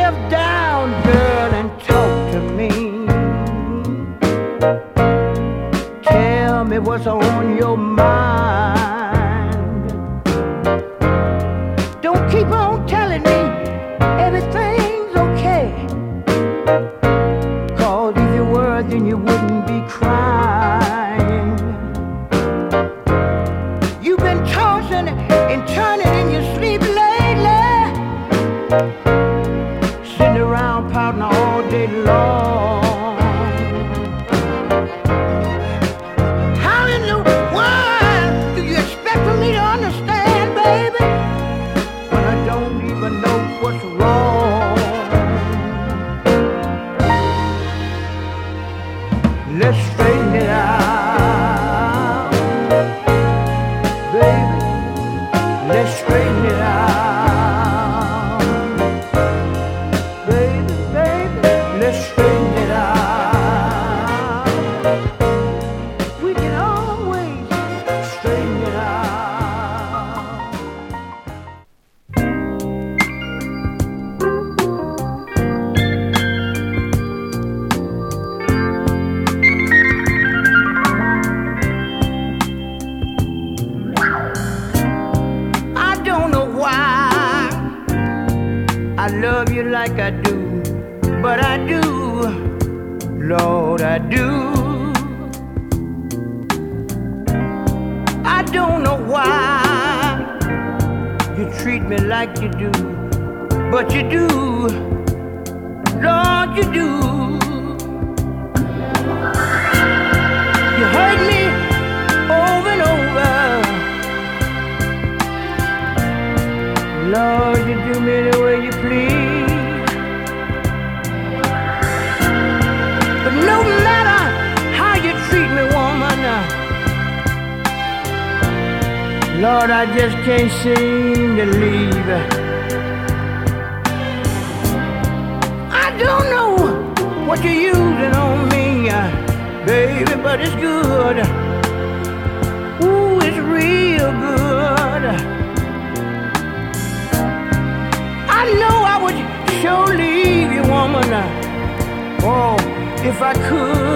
yourself down, girl, and talk to me. Tell me what's on your mind. Don't keep on telling me everything's okay. 'Cause if you were, then you wouldn't be crying. You've been tossing and turning in your sleep lately, sitting around pouting all day long. How in the world do you expect for me to understand, baby, when I don't even know what's wrong? Let's straighten it out, baby. Let's straighten it out, baby, baby. Let's straighten it out. We can always straighten it out. I don't know why I love you like I do, but I do, Lord, I do. I don't know why you treat me like you do, but you do, Lord, you do. You hurt me over and over, Lord, you do me the way you please. But no matter how you treat me, woman, Lord, I just can't seem to leave. I don't know what you're using on me, baby, but it's good. Ooh, it's real good. I know I would sure leave you, woman. Oh, if I could.